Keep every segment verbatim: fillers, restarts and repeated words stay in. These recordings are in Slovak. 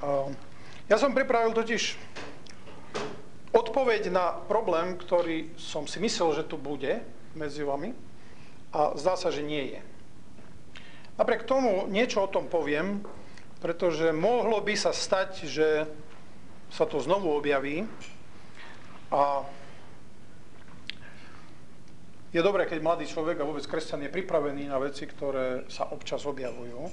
Ja som pripravil totiž odpoveď na problém, ktorý som si myslel, že tu bude medzi vami a zdá sa, že nie je. Napriek tomu niečo o tom poviem, pretože mohlo by sa stať, že sa to znovu objaví a je dobré, keď mladý človek a vôbec kresťan je pripravený na veci, ktoré sa občas objavujú.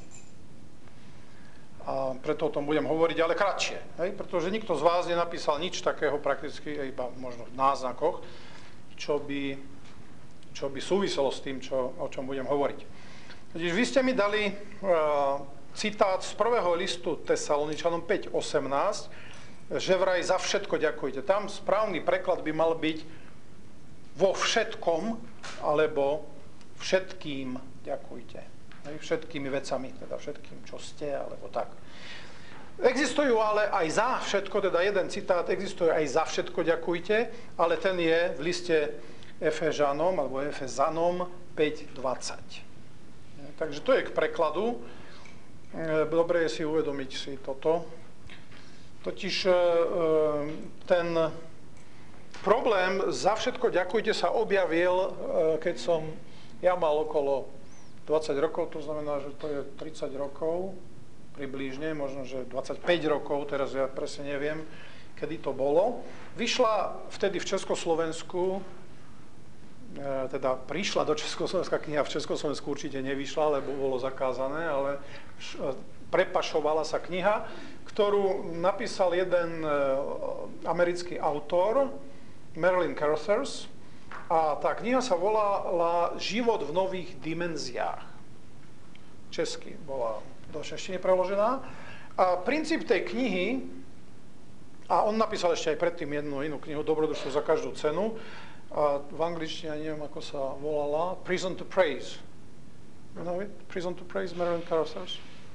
A preto o tom budem hovoriť, ale kratšie. Hej? Pretože nikto z vás nenapísal nič takého prakticky, iba možno v náznakoch, čo by, čo by súviselo s tým, čo, o čom budem hovoriť. Totiž vy ste mi dali uh, citát z prvého listu Tesaloničanom päť osemnásť, že vraj za všetko ďakujte. Tam správny preklad by mal byť vo všetkom, alebo všetkým ďakujte. Všetkými vecami, teda všetkým, čo ste, alebo tak. Existujú ale aj za všetko, teda jeden citát, existuje aj za všetko ďakujte, ale ten je v liste Efežanom, alebo Efezanom päť dvadsať. Takže to je k prekladu. Dobre je si uvedomiť si toto. Totiž ten problém za všetko ďakujte sa objavil, keď som ja mal okolo dvadsať rokov, to znamená, že to je tridsať rokov, približne, možno, že dvadsaťpäť rokov, teraz ja presne neviem, kedy to bolo. Vyšla vtedy v Československu, teda prišla do Československa kniha, v Československu určite nevyšla, lebo bolo zakázané, ale prepašovala sa kniha, ktorú napísal jeden americký autor, Merlin Carothers, a tá kniha sa volala Život v nových dimenziách. Česky bola do češtiny preložená. A princíp tej knihy, a on napísal ešte aj predtým jednu inú knihu, Dobrodružstvo za každú cenu, a v angličtine, neviem ako sa volala, Prison to Praise. You know it? Prison to Praise, Merlin Carothers.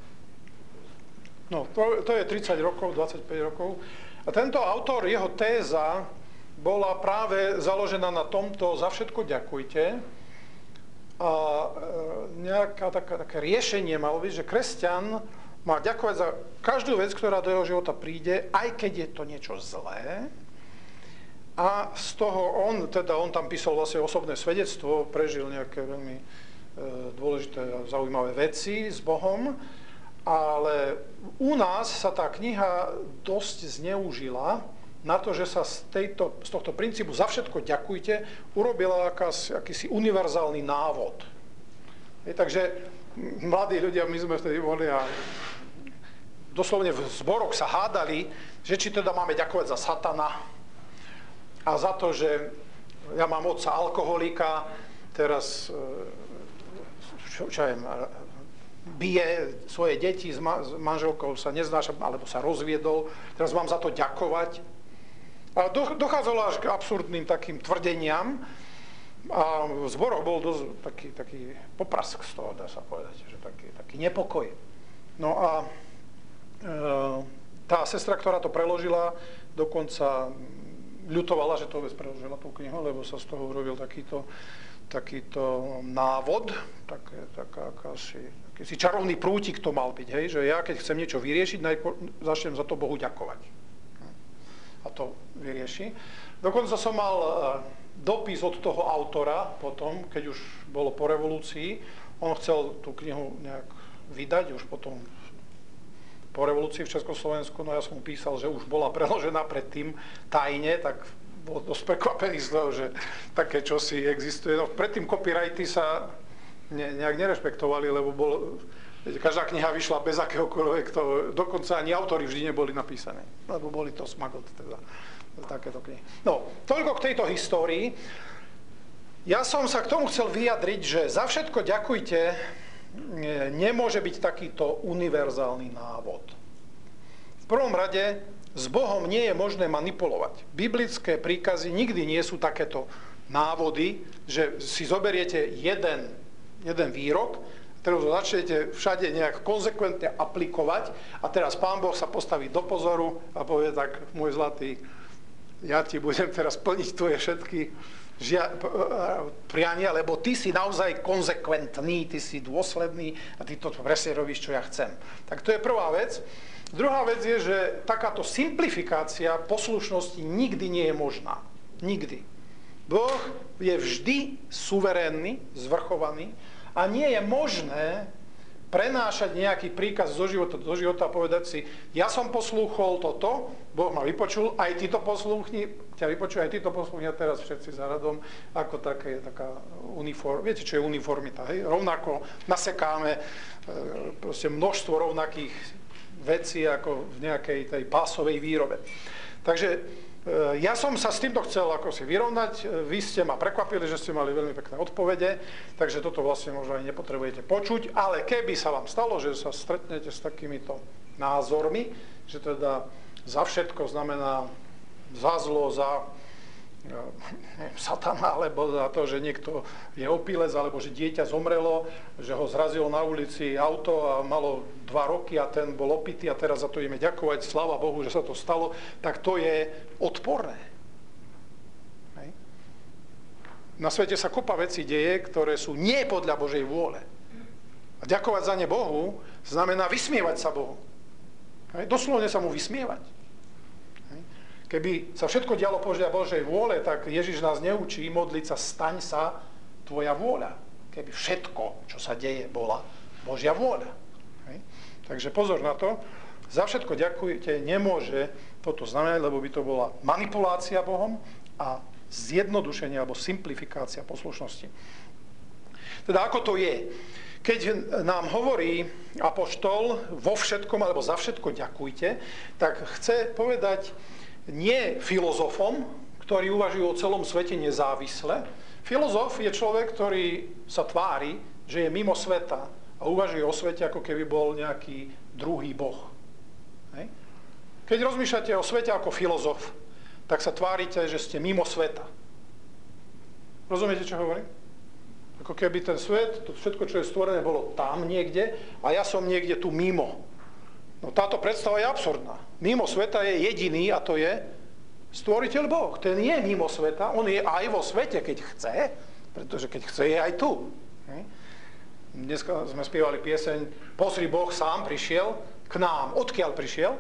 No, to, to je tridsať rokov, dvadsaťpäť rokov. A tento autor, jeho téza bola práve založená na tomto za všetko ďakujte. A nejaká taká, také riešenie malo byť, že kresťan má ďakovať za každú vec, ktorá do jeho života príde, aj keď je to niečo zlé. A z toho on, teda on tam písal vlastne osobné svedectvo, prežil nejaké veľmi e, dôležité a zaujímavé veci s Bohom, ale u nás sa tá kniha dosť zneužila na to, že sa z, tejto, z tohto princípu za všetko ďakujte, urobila akás, akýsi univerzálny návod. Je, takže mladí ľudia, my sme vtedy boli a doslovne v zboroch sa hádali, že či teda máme ďakovať za satana a za to, že ja mám otca alkoholika, teraz čo, čo je, bije svoje deti, s, ma, s manželkou sa neznáša, alebo sa rozviedol, teraz mám za to ďakovať. A dochádzalo až k absurdným takým tvrdeniam a v zboroch bol dosť taký, taký poprask z toho, dá sa povedať, že taký, taký nepokoj. No a e, tá sestra, ktorá to preložila, dokonca ľutovala, že to vôbec preložila tú knihu, lebo sa z toho urobil takýto, takýto návod, tak, taká akási, akýsi čarovný prútik to mal byť, hej, že ja keď chcem niečo vyriešiť, najprv začnem za to Bohu ďakovať. A to vyrieši. Dokonca som mal dopis od toho autora potom, keď už bolo po revolúcii. On chcel tú knihu nejak vydať, už potom po revolúcii v Československu. No ja som mu písal, že už bola preložená predtým tajne, tak bol dosť prekvapený z toho, že také čosi existuje. No, predtým copyrighty sa ne, nejak nerešpektovali, lebo bol... Každá kniha vyšla bez akéhokoľvek, to, dokonca ani autori vždy neboli napísané, lebo boli to smagot, teda takéto knihy. No, toľko k tejto histórii. Ja som sa k tomu chcel vyjadriť, že za všetko ďakujte nemôže byť takýto univerzálny návod. V prvom rade s Bohom nie je možné manipulovať. Biblické príkazy nikdy nie sú takéto návody, že si zoberiete jeden, jeden výrok, ktorú začnete všade nejak konzekventne aplikovať a teraz Pán Boh sa postaví do pozoru a povie tak, môj zlatý, ja ti budem teraz plniť tvoje všetky žia- priania, lebo ty si naozaj konzekventný, ty si dôsledný a ty to presne robíš, čo ja chcem. Tak to je prvá vec. Druhá vec je, že takáto simplifikácia poslušnosti nikdy nie je možná. Nikdy. Boh je vždy suverénny, zvrchovaný a nie je možné prenášať nejaký príkaz zo života do života a povedať si, ja som poslúchol toto, Boh ma vypočul, aj ty to poslúchni, ťa vypočul, aj ty to poslúchni a teraz všetci za radom, ako také, taká uniform, viete, čo je uniformita, hej? Rovnako nasekáme e, proste množstvo rovnakých vecí ako v nejakej tej pásovej výrobe. Takže ja som sa s týmto chcel ako si vyrovnať, vy ste ma prekvapili, že ste mali veľmi pekné odpovede, takže toto vlastne možno aj nepotrebujete počuť, ale keby sa vám stalo, že sa stretnete s takýmito názormi, že teda za všetko znamená za zlo, za neviem, satana, alebo za to, že niekto je opilec, alebo že dieťa zomrelo, že ho zrazilo na ulici auto a malo dva roky a ten bol opitý a teraz za to ideme ďakovať, sláva Bohu, že sa to stalo, tak to je odporné. Hej. Na svete sa kopa vecí deje, ktoré sú nie podľa Božej vôle. A ďakovať za ne Bohu znamená vysmievať sa Bohu. Hej. Doslovne sa mu vysmievať. Keby sa všetko dialo podľa Božej vôle, tak Ježiš nás neučí modliť sa, staň sa tvoja vôľa. Keby všetko, čo sa deje, bola Božia vôľa. Hej. Takže pozor na to. Za všetko ďakujte, nemôže toto znamenať, lebo by to bola manipulácia Bohom a zjednodušenie alebo simplifikácia poslušnosti. Teda ako to je? Keď nám hovorí apoštol vo všetkom alebo za všetko ďakujte, tak chce povedať nie filozofom, ktorí uvažujú o celom svete nezávisle. Filozof je človek, ktorý sa tvári, že je mimo sveta a uvažuje o svete, ako keby bol nejaký druhý boh. Hej. Keď rozmýšľate o svete ako filozof, tak sa tvárite, že ste mimo sveta. Rozumiete, čo hovorím? Ako keby ten svet, to všetko, čo je stvorené, bolo tam niekde a ja som niekde tu mimo. No táto predstava je absurdná. Mimo sveta je jediný a to je stvoriteľ Boh. Ten je mimo sveta, on je aj vo svete, keď chce, pretože keď chce, je aj tu. Dneska sme spievali pieseň Pozri, Boh sám prišiel k nám. Odkiaľ prišiel?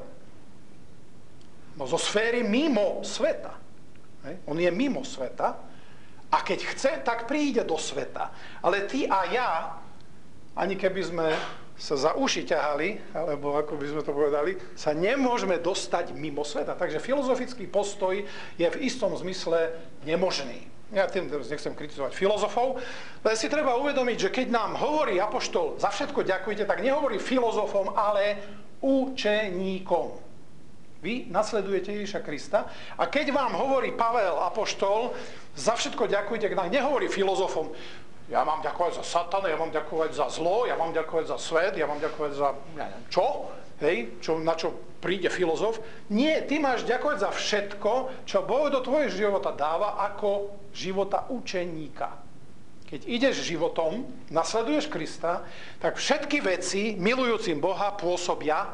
No zo sféry mimo sveta. On je mimo sveta a keď chce, tak príde do sveta. Ale ty a ja, ani keby sme sa za uši ťahali, alebo ako by sme to povedali, sa nemôžeme dostať mimo sveta. Takže filozofický postoj je v istom zmysle nemožný. Ja tým nechcem kritizovať filozofov, ale si treba uvedomiť, že keď nám hovorí apoštol za všetko ďakujte, tak nehovorí filozofom, ale učeníkom. Vy nasledujete Ježiša Krista a keď vám hovorí Pavel apoštol za všetko ďakujte, tak nehovorí filozofom, ja mám ďakovať za satana, ja mám ďakovať za zlo, ja mám ďakovať za svet, ja mám ďakovať za neviem, čo, hej, čo, na čo príde filozof. Nie, ty máš ďakovať za všetko, čo Boh do tvojho života dáva ako života učeníka. Keď ideš životom, nasleduješ Krista, tak všetky veci milujúcim Boha pôsobia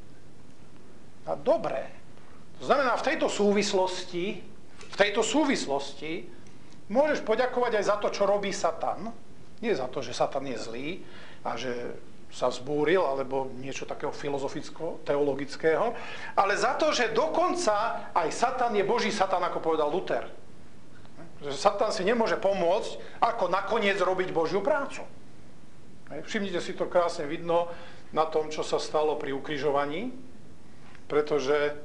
a dobré. To znamená, v tejto súvislosti, v tejto súvislosti môžeš poďakovať aj za to, čo robí Satan. Nie za to, že Satan je zlý a že sa vzbúril, alebo niečo takého filozoficko-teologického, ale za to, že dokonca aj Satan je Boží Satan, ako povedal Luther. Že Satan si nemôže pomôcť, ako nakoniec robiť Božiu prácu. Všimnite si to krásne vidno na tom, čo sa stalo pri ukrižovaní, pretože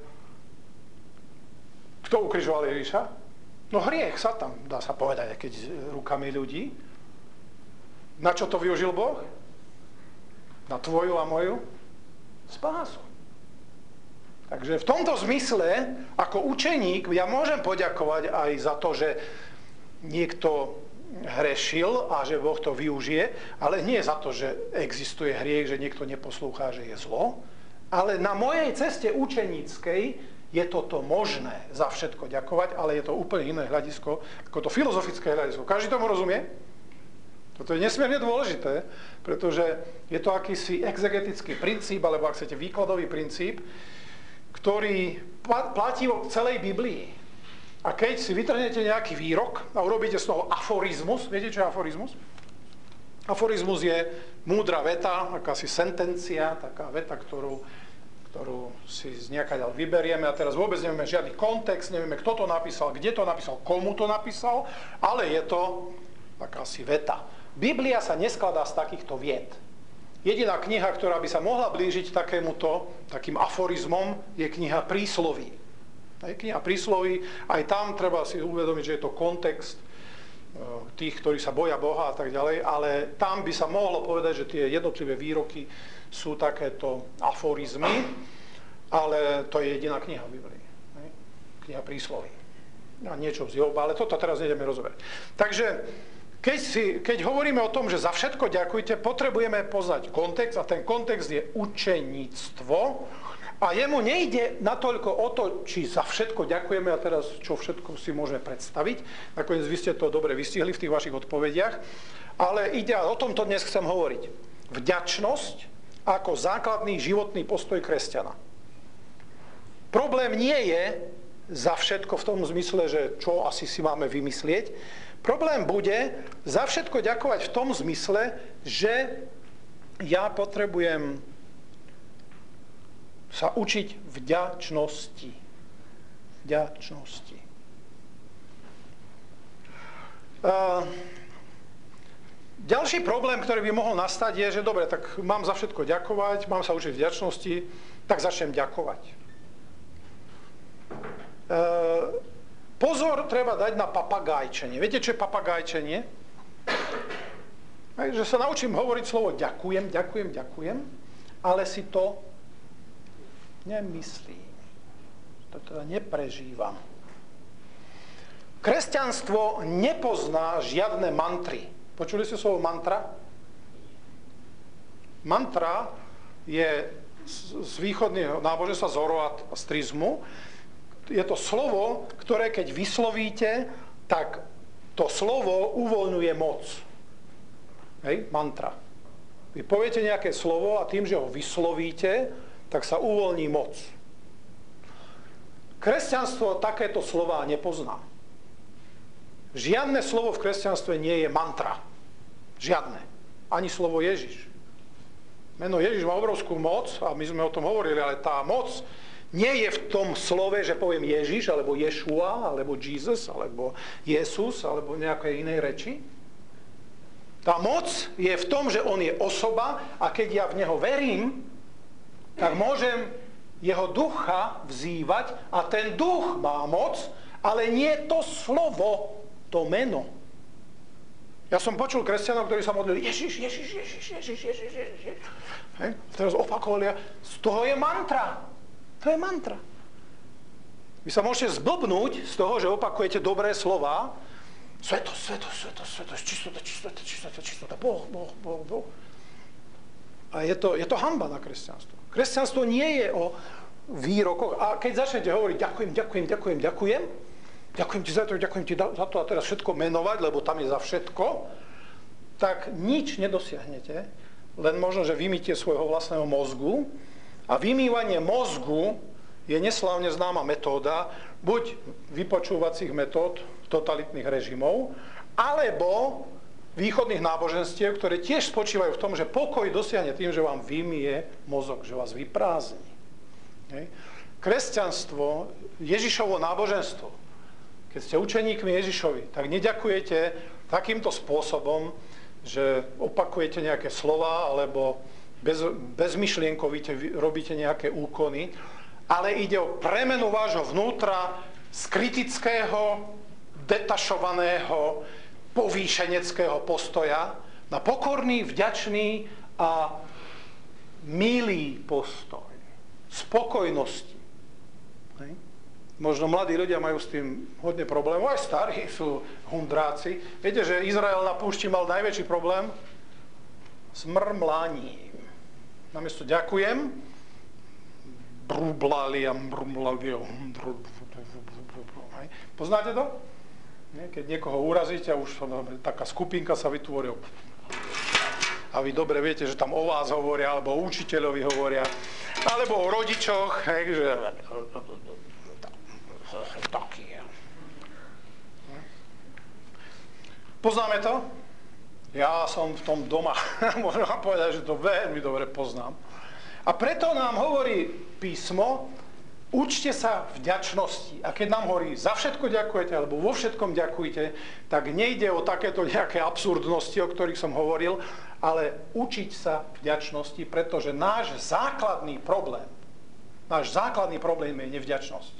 kto ukrižoval Ježiša? No hriech, Satan, dá sa povedať, keď rukami ľudí. Na čo to využil Boh? Na tvoju a moju spásu. Takže v tomto zmysle, ako učeník, ja môžem poďakovať aj za to, že niekto hrešil a že Boh to využije, ale nie za to, že existuje hriech, že niekto neposlúchá, že je zlo, ale na mojej ceste učeníckej je toto možné za všetko ďakovať, ale je to úplne iné hľadisko, ako to filozofické hľadisko. Každý tomu rozumie? Toto je nesmierne dôležité, pretože je to akýsi exegetický princíp, alebo ak chcete výkladový princíp, ktorý platí v celej Biblii. A keď si vytrhnete nejaký výrok a urobíte z toho aforizmus, viete, čo je aforizmus? Aforizmus je múdra veta, akási sentencia, taká veta, ktorú, ktorú si z nejakaďaľ vyberieme a teraz vôbec nevieme žiadny kontext, nevieme, kto to napísal, kde to napísal, komu to napísal, ale je to akási veta. Biblia sa neskladá z takýchto viet. Jediná kniha, ktorá by sa mohla blížiť takémuto, takým aforizmom, je kniha Prísloví. Kniha Prísloví, aj tam treba si uvedomiť, že je to kontext tých, ktorí sa boja Boha a tak ďalej, ale tam by sa mohlo povedať, že tie jednotlivé výroky sú takéto aforizmy, ale to je jediná kniha v Biblii. Kniha Prísloví. A niečo z Joba, ale toto teraz nejdeme rozoberať. Takže keď, si, keď hovoríme o tom, že za všetko ďakujte, potrebujeme poznať kontext a ten kontext je učeníctvo. A jemu nejde natoľko o to, či za všetko ďakujeme a teraz čo všetko si môžeme predstaviť. Nakoniec vy ste to dobre vystihli v tých vašich odpovediach. Ale ide, o tomto dnes chcem hovoriť. Vďačnosť ako základný životný postoj kresťana. Problém nie je za všetko v tom zmysle, že čo asi si máme vymyslieť. Problém bude za všetko ďakovať v tom zmysle, že ja potrebujem sa učiť vďačnosti. Vďačnosti. Uh, ďalší problém, ktorý by mohol nastať, je, že dobre, tak mám za všetko ďakovať, mám sa učiť vďačnosti, tak začnem ďakovať. Uh, pozor treba dať na papagájčenie. Viete, čo je papagájčenie? Že sa naučím hovoriť slovo ďakujem, ďakujem, ďakujem, ale si to nemyslím. To teda neprežívam. Kresťanstvo nepozná žiadne mantry. Počuli ste slovo mantra? Mantra je z východného náboženstva zoroastrizmu. Je to slovo, ktoré keď vyslovíte, tak to slovo uvoľňuje moc. Hej? Mantra. Vy poviete nejaké slovo a tým, že ho vyslovíte, tak sa uvoľní moc. Kresťanstvo takéto slová nepozná. Žiadne slovo v kresťanstve nie je mantra. Žiadne. Ani slovo Ježiš. Meno Ježiš má obrovskú moc a my sme o tom hovorili, ale tá moc nie je v tom slove, že poviem Ježiš, alebo Ješua, alebo Jesus, alebo Jesus, alebo nejakej inej reči. Tá moc je v tom, že on je osoba a keď ja v neho verím, tak môžem jeho ducha vzývať a ten duch má moc, ale nie to slovo, to meno. Ja som počul kresťanov, ktorí sa modlili Ježiš, Ježiš, Ježiš, Ježiš, Ježiš, Ježiš. Hej? Teraz opakovali, z toho je mantra. To je mantra. Vy sa môžete zblbnúť z toho, že opakujete dobré slova. Sveto, sveto, sveto, sveto, čistota, čistota, čistota, čistota, Boh, Boh, Boh, Boh. A je to, je to hanba na kresťanstvo. Kresťanstvo nie je o výrokoch. A keď začnete hovoriť ďakujem, ďakujem, ďakujem, ďakujem, ďakujem ti za to, ďakujem ti za to a teraz všetko menovať, lebo tam je za všetko, tak nič nedosiahnete, len možno, že vymýtie svojho vlastného mozgu. A vymývanie mozgu je neslávne známa metóda, buď vypočúvacích metód totalitných režimov, alebo východných náboženstiev, ktoré tiež spočívajú v tom, že pokoj dosiahne tým, že vám vymie mozog, že vás vyprázdni. Hej. Kresťanstvo, Ježišovo náboženstvo, keď ste učeníkmi Ježišovi, tak neďakujete takýmto spôsobom, že opakujete nejaké slova, alebo bez, bezmyšlienkovite robíte nejaké úkony, ale ide o premenu vášho vnútra z kritického, detašovaného, povýšeneckého postoja na pokorný, vďačný a milý postoj. Spokojnosti. Hej. Možno mladí ľudia majú s tým hodne problémov, aj starí sú hundráci. Viete, že Izrael na púšti mal najväčší problém s mrmlaním. Namiesto ďakujem, brublali a mrmlali. Poznáte to? Keď niekoho urazíte a už taká skupinka sa vytvorí a vy dobre viete, že tam o vás hovoria, alebo o učiteľovi hovoria, alebo o rodičoch, hej, že taký. Poznáme to? Ja som v tom doma. Môžem vám povedať, že to veľmi dobre poznám. A preto nám hovorí písmo, učte sa vďačnosti. A keď nám hovorí, za všetko ďakujete, alebo vo všetkom ďakujte, tak nejde o takéto nejaké absurdnosti, o ktorých som hovoril, ale učiť sa vďačnosti, pretože náš základný problém, náš základný problém je nevďačnosť.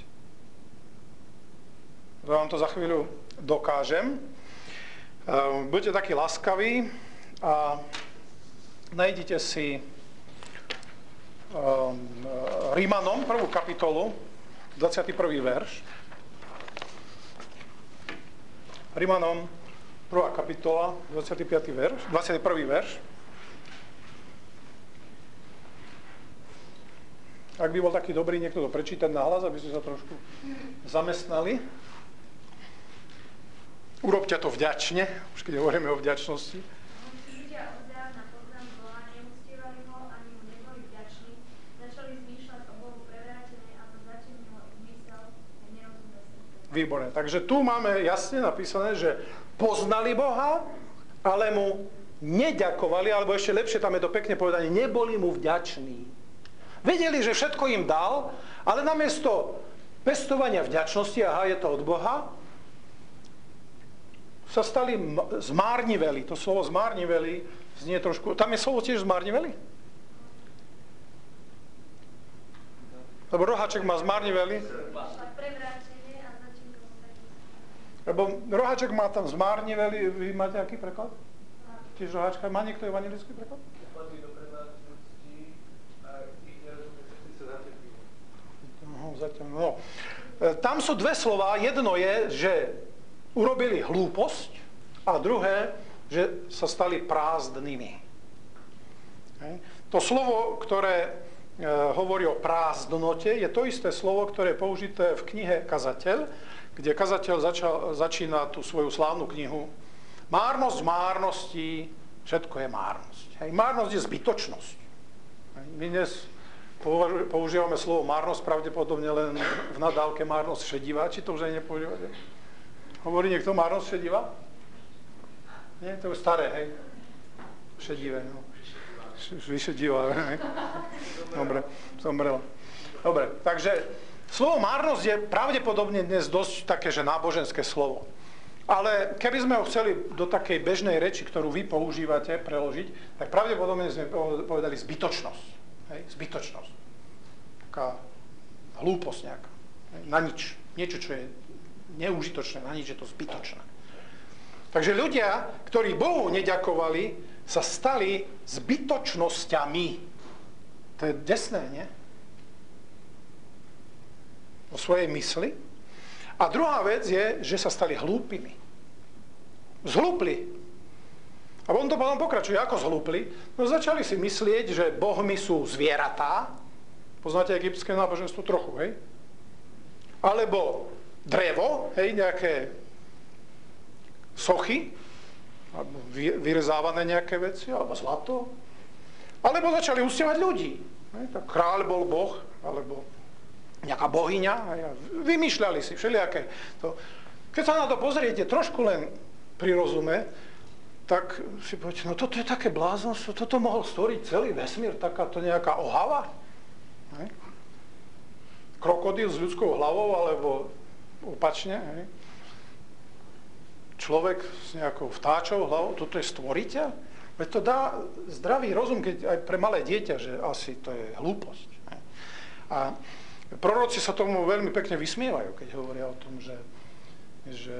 Ja vám to za chvíľu dokážem. Buďte takí laskaví a nájdite si Rímanom prvú kapitolu, dvadsiaty prvý verš. Rímanom prvá kapitola, dvadsiaty piaty verš, dvadsiaty prvý verš. Ak by bol taký dobrý niekto to prečítať nahlas, aby ste sa trošku zamestnali. Urobte to vďačne, už keď hovoríme o vďačnosti. Ľudia od dávna poznám Boha, neúctievali ho, ani mu neboli vďační, začali zmýšľať o Bohu prevrátené a to zatemnilo ich mysel a nerozumné srdce. Výborné. Takže tu máme jasne napísané, že poznali Boha, ale mu neďakovali, alebo ešte lepšie tam je to pekne povedané, neboli mu vďační. Vedeli, že všetko im dal, ale namiesto pestovania vďačnosti, aha, je to od Boha, sa stali zmárniveli. To slovo zmárniveli znie trošku... Tam je slovo tiež zmárniveli? Lebo roháček má zmárniveli. Lebo roháček má tam zmárniveli. Vy máte aký preklad? Tiež roháčka. Má niekto evanjelický preklad? No, zatiaľ, no. Tam sú dve slova. Jedno je, že urobili hlúposť a druhé, že sa stali prázdnymi. Hej. To slovo, ktoré e, hovorí o prázdnote, je to isté slovo, ktoré je použité v knihe Kazateľ, kde kazateľ začal, začína tú svoju slávnu knihu. Márnosť márnosti, všetko je márnosť. Hej. Márnosť je zbytočnosť. Hej. My dnes používame slovo márnosť pravdepodobne len v nadávke márnosť šedivá, či to už aj nepoužívate? Hovorí niekto márnosť šediva? Nie, to je staré, hej? Šedivé, no. Vyšediva, hej? Dobre, zomrela. Dobre, takže slovo márnosť je pravdepodobne dnes dosť také, že náboženské slovo. Ale keby sme ho chceli do takej bežnej reči, ktorú vy používate, preložiť, tak pravdepodobne sme povedali zbytočnosť. Hej? Zbytočnosť. Taká hlúposť nejaká. Hej? Na nič. Niečo, čo je neužitočné, na nič je to zbytočné. Takže ľudia, ktorí Bohu neďakovali, sa stali zbytočnosťami. To je desné, nie? O svojej mysli. A druhá vec je, že sa stali hlúpimi. Zhlúpli. A on to potom pokračuje, ako zhlúpli. No začali si myslieť, že bohmi sú zvieratá. Poznáte egyptské náboženstvo trochu, hej? Alebo drevo, hej, nejaké sochy, alebo vyrezávané nejaké veci, alebo zlato. Alebo začali uctievať ľudí. Hej, tak kráľ bol boh, alebo nejaká bohyňa. Hej, vymýšľali si všelijaké. To. Keď sa na to pozriete trošku len pri rozume, tak si poviete, no toto je také blázonstvo, toto mohol stvoriť celý vesmír, takáto nejaká ohava. Hej. Krokodíl s ľudskou hlavou, alebo opačne, hej. Človek s nejakou vtáčou hlavou, toto je stvoriteľ? Veď to dá zdravý rozum, keď aj pre malé dieťa, že asi to je hlúposť. Hej. A proroci sa tomu veľmi pekne vysmievajú, keď hovoria o tom, že, že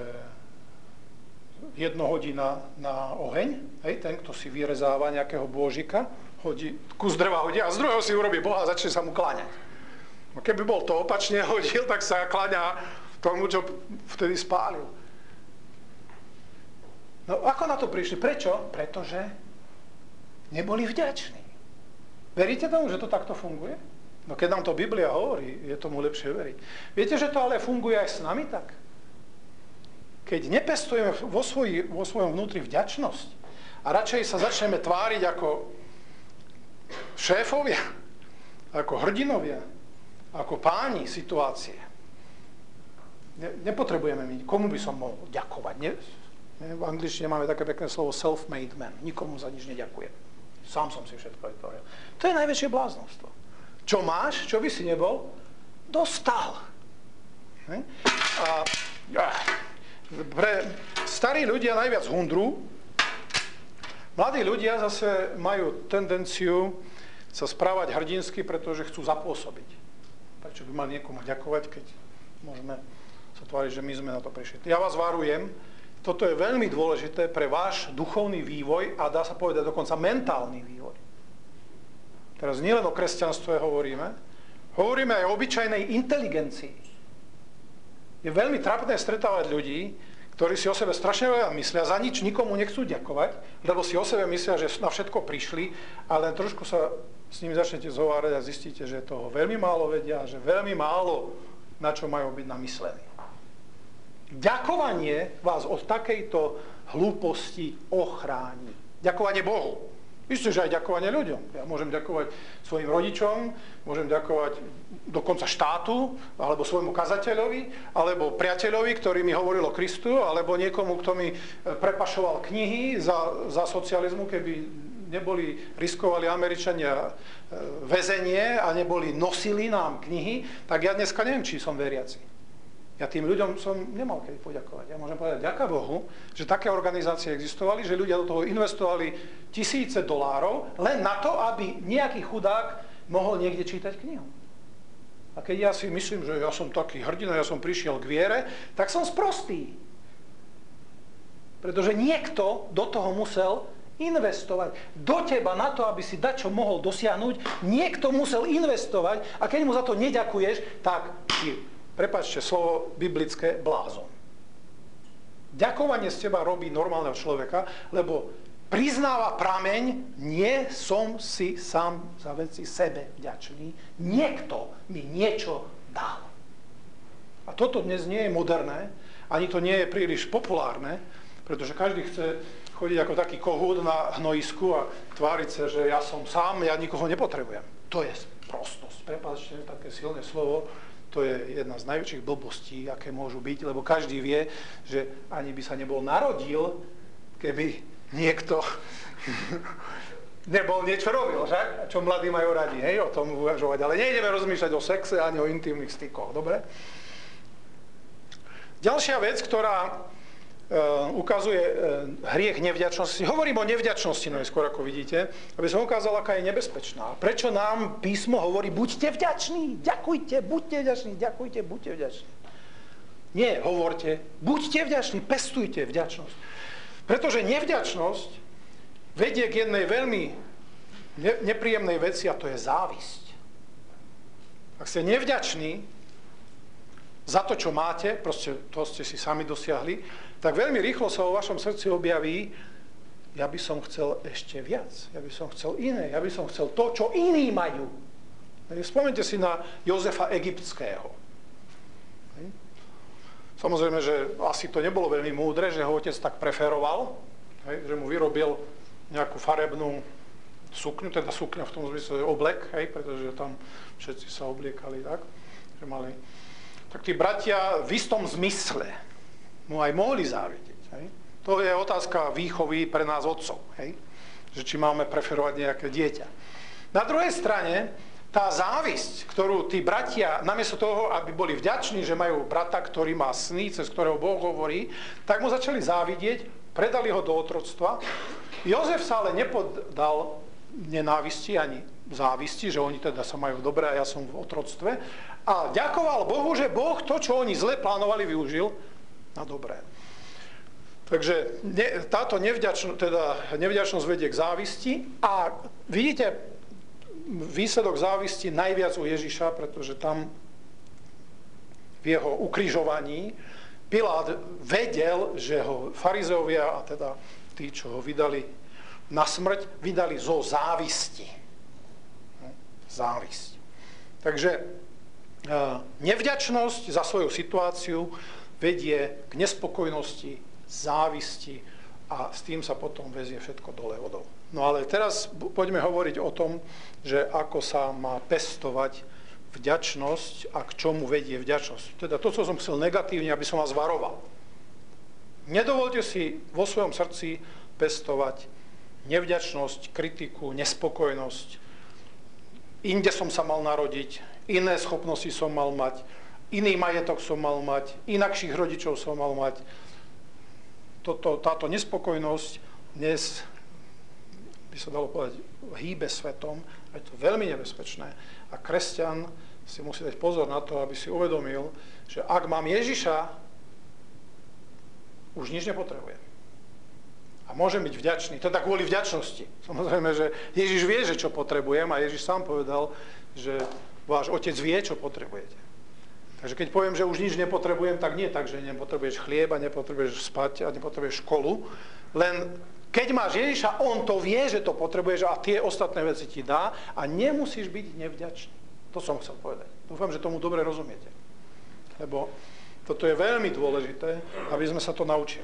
jedno hodí na, na oheň, hej, ten, kto si vyrezáva nejakého bôžika, hodí, kus dreva hodí a z druhého si urobí Boha a začne sa mu kláňať. No keby bol to opačne hodil, tak sa kláňa tomu, čo vtedy spálil. No ako na to prišli? Prečo? Pretože neboli vďační. Veríte tomu, že to takto funguje? No keď nám to Biblia hovorí, je tomu lepšie veriť. Viete, že to ale funguje aj s nami tak? Keď nepestujeme vo, svoji, vo svojom vnútri vďačnosť a radšej sa začneme tváriť ako šéfovia, ako hrdinovia, ako páni situácie. Ne, nepotrebujeme my, komu by som mohol ďakovať. Ne, V angličtine máme také pekné slovo self-made man. Nikomu za nič neďakujem. Sám som si všetko vytvoril. To je najväčšie bláznostvo. Čo máš, čo by si nebol, dostal. A pre starí ľudia najviac hundru, mladí ľudia zase majú tendenciu sa správať hrdinsky, pretože chcú zapôsobiť. Prečo by mal niekomu ďakovať, keď môžeme sa tváriť, že my sme na to prišli. Ja vás varujem, toto je veľmi dôležité pre váš duchovný vývoj a dá sa povedať dokonca mentálny vývoj. Teraz nielen o kresťanstve hovoríme, hovoríme aj o obyčajnej inteligencii. Je veľmi trápne stretávať ľudí, ktorí si o sebe strašne veľa myslia, za nič nikomu nechcú ďakovať, lebo si o sebe myslia, že na všetko prišli, ale len trošku sa s nimi začnete zhovárať a zistíte, že toho veľmi málo vedia, že veľmi málo na čo majú byť namyslení. Ďakovanie vás od takejto hlúposti ochráni. Ďakovanie Bohu. Isté, že aj ďakovanie ľuďom. Ja môžem ďakovať svojim rodičom, môžem ďakovať dokonca štátu, alebo svojmu kazateľovi, alebo priateľovi, ktorý mi hovoril o Kristu, alebo niekomu, kto mi prepašoval knihy za, za socializmu, keby neboli, riskovali Američania väzenie a neboli, nosili nám knihy, tak ja dneska neviem, či som veriaci. Ja tým ľuďom som nemal kedy poďakovať. Ja môžem povedať, ďaká Bohu, že také organizácie existovali, že ľudia do toho investovali tisíce dolárov len na to, aby nejaký chudák mohol niekde čítať knihu. A keď ja si myslím, že ja som taký hrdina, ja som prišiel k viere, tak som sprostý. Pretože niekto do toho musel investovať. Do teba na to, aby si dačo mohol dosiahnuť, niekto musel investovať a keď mu za to neďakuješ, tak prepáčte slovo biblické, blázon. Ďakovanie z teba robí normálneho človeka, lebo priznáva prameň, nie som si sám za veci sebe vďačný, niekto mi niečo dal. A toto dnes nie je moderné, ani to nie je príliš populárne, pretože každý chce chodiť ako taký kohút na hnojisku a tváriť sa, že ja som sám, ja nikoho nepotrebujem. To je prostosť. Prepáčte, také silné slovo. To je jedna z najväčších blbostí, aké môžu byť, lebo každý vie, že ani by sa nebol narodil, keby niekto nebol niečo robil, že? Čo mladí majú radi, hej, o tom uvažovať. Ale nejdeme rozmýšľať o sexe ani o intimných stykoch, dobre? Ďalšia vec, ktorá Uh, ukazuje uh, hriech nevďačnosti. Hovorím o nevďačnosti najskôr, ako vidíte, aby som ukázal, aká je nebezpečná. Prečo nám písmo hovorí, buďte vďační, ďakujte, buďte vďační, ďakujte, buďte vďační. Nie, hovorte, buďte vďační, pestujte vďačnosť. Pretože nevďačnosť vedie k jednej veľmi ne- nepríjemnej veci a to je závisť. Ak ste nevďační za to, čo máte, proste to ste si sami dosiahli, tak veľmi rýchlo sa vo vašom srdci objaví, ja by som chcel ešte viac, ja by som chcel iné, ja by som chcel to, čo iní majú. Spomeňte si na Jozefa Egyptského. Samozrejme, že asi to nebolo veľmi múdre, že ho otec tak preferoval, že mu vyrobil nejakú farebnú sukňu, teda sukňa v tom zmysle oblek, pretože tam všetci sa obliekali tak, že mali. Tak tí bratia v istom zmysle mu aj mohli závidieť. Hej? To je otázka výchovy pre nás otcov. Hej? Že či máme preferovať nejaké dieťa. Na druhej strane, tá závisť, ktorú tí bratia, namiesto toho, aby boli vďační, že majú brata, ktorý má sny, cez ktorého Boh hovorí, tak mu začali závidieť, predali ho do otroctva. Jozef sa ale nepoddal nenávisti ani závisti, že oni teda sa majú dobre a ja som v otroctve. A ďakoval Bohu, že Boh to, čo oni zle plánovali, využil na dobré. Takže ne, táto nevďačnosť, teda nevďačnosť vedie k závisti a vidíte výsledok závisti najviac u Ježiša, pretože tam v jeho ukrižovaní Pilát vedel, že ho farizeovia a teda tí, čo ho vydali na smrť, vydali zo závisti. Závisť. Takže nevďačnosť za svoju situáciu vedie k nespokojnosti, závisti a s tým sa potom vezie všetko dole vodou. No ale teraz poďme hovoriť o tom, že ako sa má pestovať vďačnosť a k čomu vedie vďačnosť. Teda to, čo som chcel negatívne, aby som vás varoval. Nedovolte si vo svojom srdci pestovať nevďačnosť, kritiku, nespokojnosť. Inde som sa mal narodiť, iné schopnosti som mal mať, iný majetok som mal mať, inakších rodičov som mal mať. Toto, táto nespokojnosť dnes, by sa dalo povedať, hýbe svetom, a je to veľmi nebezpečné. A kresťan si musí dať pozor na to, aby si uvedomil, že ak mám Ježiša, už nič nepotrebujem. A môžem byť vďačný. Teda kvôli vďačnosti. Samozrejme, že Ježiš vie, že čo potrebujem, a Ježiš sám povedal, že váš otec vie, čo potrebujete. Takže keď poviem, že už nič nepotrebujem, tak nie tak, že nepotrebuješ chlieba, nepotrebuješ spať a nepotrebuješ školu. Len keď máš Ježiša, on to vie, že to potrebuješ a tie ostatné veci ti dá a nemusíš byť nevďačný. To som chcel povedať. Dúfam, že tomu dobre rozumiete. Lebo toto je veľmi dôležité, aby sme sa to naučili.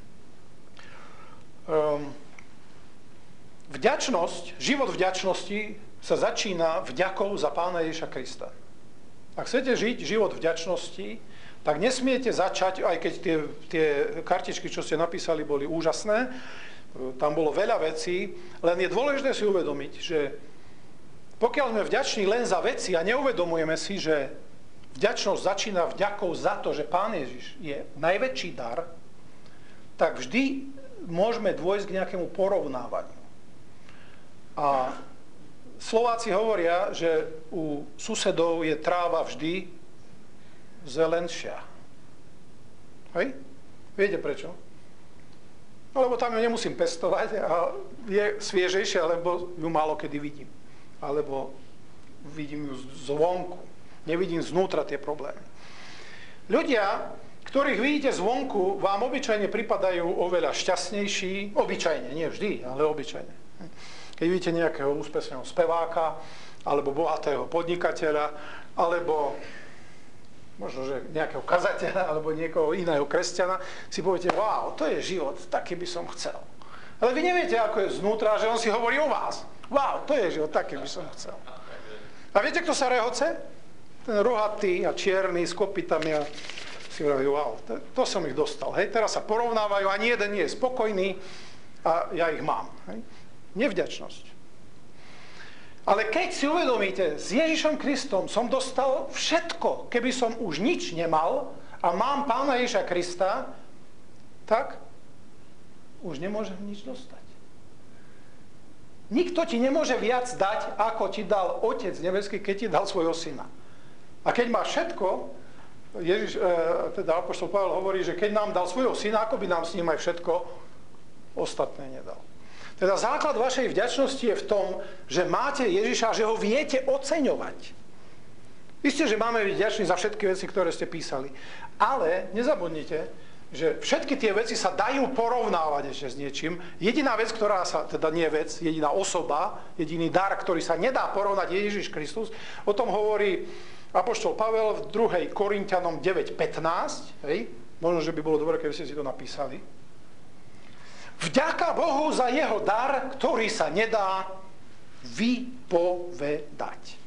Um, vďačnosť, život vďačnosti sa začína vďakou za Pána Ježiša Krista. Ak chcete žiť život vďačnosti, tak nesmiete začať, aj keď tie, tie kartičky, čo ste napísali, boli úžasné, tam bolo veľa vecí, len je dôležité si uvedomiť, že pokiaľ sme vďační len za veci a neuvedomujeme si, že vďačnosť začína vďakou za to, že Pán Ježiš je najväčší dar, tak vždy môžeme dôjsť k nejakému porovnávaniu. A Slováci hovoria, že u susedov je tráva vždy zelenšia. Hej? Viete prečo? No, lebo tam ju nemusím pestovať a je sviežejšia, lebo ju málo kedy vidím. Alebo vidím ju zvonku. Nevidím znútra tie problémy. Ľudia, ktorých vidíte zvonku, vám obyčajne pripadajú oveľa šťastnejší, obyčajne, nie vždy, ale obyčajne. Keď vidíte nejakého úspešného speváka, alebo bohatého podnikateľa, alebo možno, že nejakého kazateľa, alebo niekoho iného kresťana, si poviete, wow, to je život, taký by som chcel. Ale vy neviete, ako je znútra, že on si hovorí o vás. Wow, to je život, taký by som chcel. A viete, kto sa rehoce? Ten rohatý a čierny s kopytami a si hovorí, wow, to, to som ich dostal. Hej, teraz sa porovnávajú, ani jeden nie je spokojný a ja ich mám. Hej. Nevďačnosť. Ale keď si uvedomíte, s Ježišom Kristom som dostal všetko, keby som už nič nemal a mám Pána Ježiša Krista, tak už nemôžem nič dostať. Nikto ti nemôže viac dať, ako ti dal Otec nebeský, keď ti dal svojho syna. A keď máš všetko, Ježiš, teda apoštol Pavel hovorí, že keď nám dal svojho syna, ako by nám s ním aj všetko ostatné nedal. Teda základ vašej vďačnosti je v tom, že máte Ježiša, že ho viete oceňovať. Isté, že máme byť vďační za všetky veci, ktoré ste písali. Ale nezabudnite, že všetky tie veci sa dajú porovnávať ešte s niečím. Jediná vec, ktorá sa, teda nie vec, jediná osoba, jediný dar, ktorý sa nedá porovnať, je Ježiš Kristus. O tom hovorí apoštol Pavel v druhej Korinťanom deväť pätnásť. Hej? Možno, že by bolo dobre, keby ste si to napísali. Vďaka Bohu za jeho dar, ktorý sa nedá vypovedať.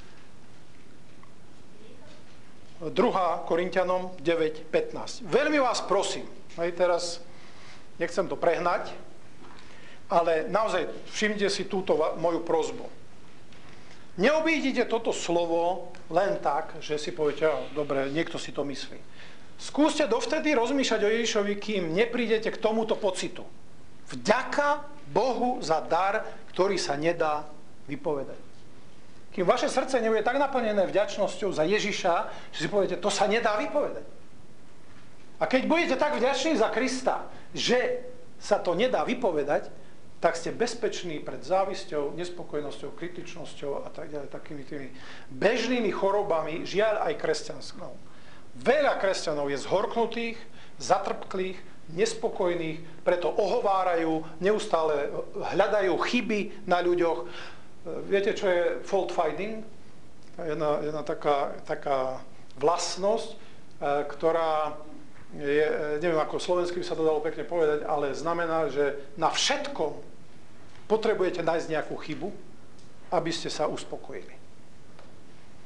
druhá Korinťanom deväť pätnásť. Veľmi vás prosím, aj teraz nechcem to prehnať, ale naozaj všimnite si túto moju prosbu. Neobídite toto slovo len tak, že si poviete, oh, dobre, niekto si to myslí. Skúste dovtedy rozmýšľať o Ježišovi, kým neprídete k tomuto pocitu. Vďaka Bohu za dar, ktorý sa nedá vypovedať. Kým vaše srdce nebude tak naplnené vďačnosťou za Ježiša, že si poviete, to sa nedá vypovedať. A keď budete tak vďační za Krista, že sa to nedá vypovedať, tak ste bezpeční pred závisťou, nespokojnosťou, kritičnosťou a tak ďalej, takými tými bežnými chorobami, žiaľ aj kresťanskou. Veľa kresťanov je zhorknutých, zatrpklých, nespokojných, preto ohovárajú, neustále hľadajú chyby na ľuďoch. Viete, čo je fault finding? Jedna, jedna taká, taká vlastnosť, ktorá je, neviem, ako slovensky by sa to dalo pekne povedať, ale znamená, že na všetkom potrebujete nájsť nejakú chybu, aby ste sa uspokojili.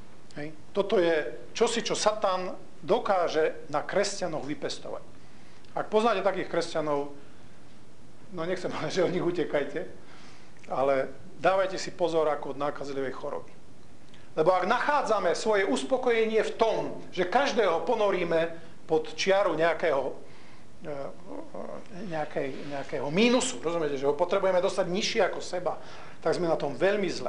Hej. Toto je čosi, čo Satan dokáže na kresťanoch vypestovať. Ak poznáte takých kresťanov, no nechcem povedať, že od nich utekajte, ale dávajte si pozor ako od nákazlivej choroby. Lebo ak nachádzame svoje uspokojenie v tom, že každého ponoríme pod čiaru nejakého, nejakej, nejakého mínusu, rozumiete, že ho potrebujeme dostať nižšie ako seba, tak sme na tom veľmi zle.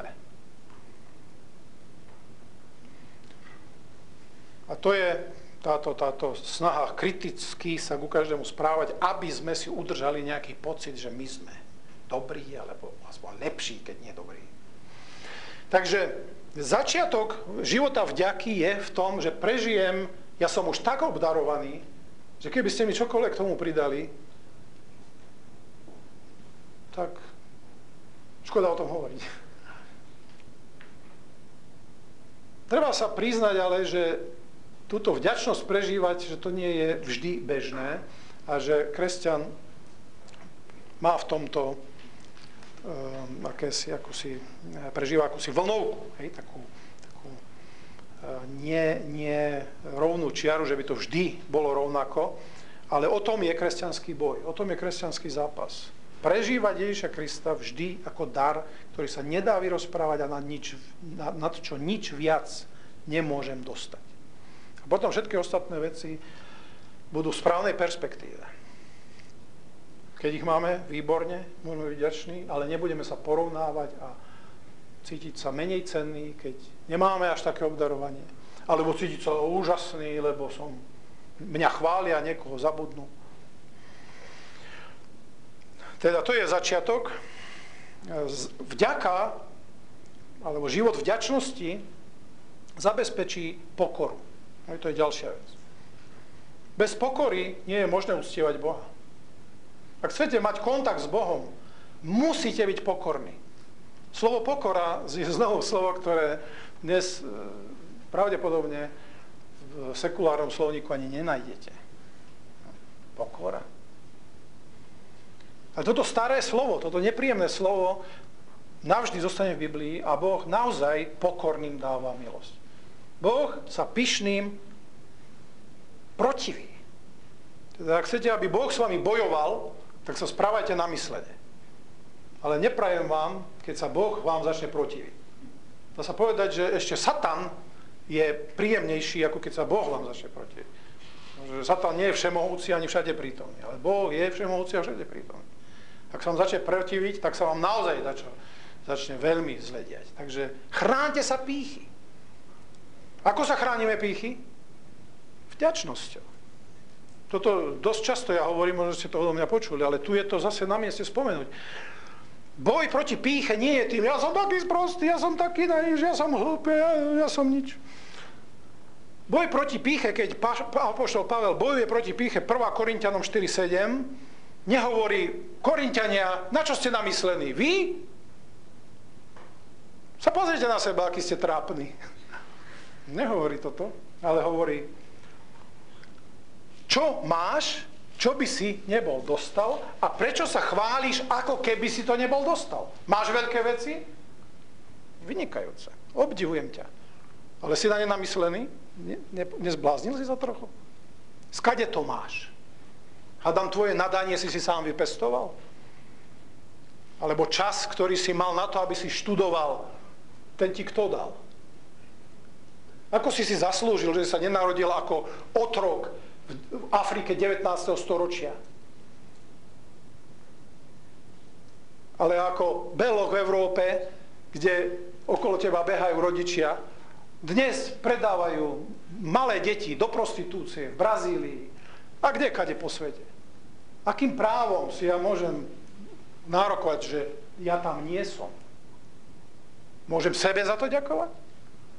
A to je táto, táto snaha kriticky sa ku každému správať, aby sme si udržali nejaký pocit, že my sme dobrí, alebo aspoň lepší, keď nie dobrí. Takže začiatok života vďaky je v tom, že prežijem, ja som už tak obdarovaný, že keby ste mi čokoľvek k tomu pridali, tak škoda o tom hovoriť. Treba sa priznať ale, že túto vďačnosť prežívať, že to nie je vždy bežné a že kresťan má v tomto um, akési, akúsi, prežíva akúsi vlnovku, hej, takú, takú uh, nie, nie rovnú čiaru, že by to vždy bolo rovnako, ale o tom je kresťanský boj, o tom je kresťanský zápas. Prežívať Ježiša Krista vždy ako dar, ktorý sa nedá vyrozprávať a nad, nič, nad, nad čo nič viac nemôžem dostať. Potom všetky ostatné veci budú v správnej perspektíve. Keď ich máme, výborne, môžeme byť vďační, ale nebudeme sa porovnávať a cítiť sa menej cenný, keď nemáme až také obdarovanie. Alebo cítiť sa úžasný, lebo som, mňa chvália, niekoho zabudnú. Teda to je začiatok. Vďaka, alebo život vďačnosti zabezpečí pokoru. No to je ďalšia vec. Bez pokory nie je možné uctievať Boha. Ak chcete mať kontakt s Bohom, musíte byť pokorní. Slovo pokora je znovu slovo, ktoré dnes pravdepodobne v sekulárnom slovníku ani nenájdete. Pokora. Ale toto staré slovo, toto nepríjemné slovo navždy zostane v Biblii a Boh naozaj pokorným dáva milosť. Boh sa pyšným protiví. Teda ak chcete, aby Boh s vami bojoval, tak sa správajte namyslene. Ale neprajem vám, keď sa Boh vám začne protiviť. Dá sa povedať, že ešte Satan je príjemnejší, ako keď sa Boh vám začne protiviť. Satan nie je všemohúci ani všade prítomný, ale Boh je všemohúci a všade prítomný. Ak sa vám začne protiviť, tak sa vám naozaj začne, začne veľmi zle diať. Takže chránte sa pýchy. Ako sa chránime pýchy? Vďačnosťou. Toto dosť často ja hovorím, možno ste to odo mňa počuli, ale tu je to zase na mieste spomenúť. Boj proti pýche nie je tým, ja som taký sprostý, ja som taký naivný, ja som hlúpy, ja, ja som nič. Boj proti pýche, keď apoštol Pavel bojuje proti pýche prvá Korinťanom štyri sedem, nehovorí, Korinťania, na čo ste namyslení? Vy? Sa pozrite na seba, aký ste trápni. Nehovorí toto, ale hovorí, čo máš, čo by si nebol dostal a prečo sa chváliš, ako keby si to nebol dostal. Máš veľké veci? Vynikajúce. Obdivujem ťa. Ale si na ne namyslený? Ne, ne, nezbláznil si sa trochu? Skade to máš? Hádam, tvoje nadanie si si sám vypestoval? Alebo čas, ktorý si mal na to, aby si študoval, ten ti kto dal? Ako si si zaslúžil, že sa nenarodil ako otrok v Afrike devätnásteho storočia? Ale ako belok v Európe, kde okolo teba behajú rodičia, dnes predávajú malé deti do prostitúcie v Brazílii a kdekade po svete. Akým právom si ja môžem nárokovať, že ja tam nie som? Môžem sebe za to ďakovať?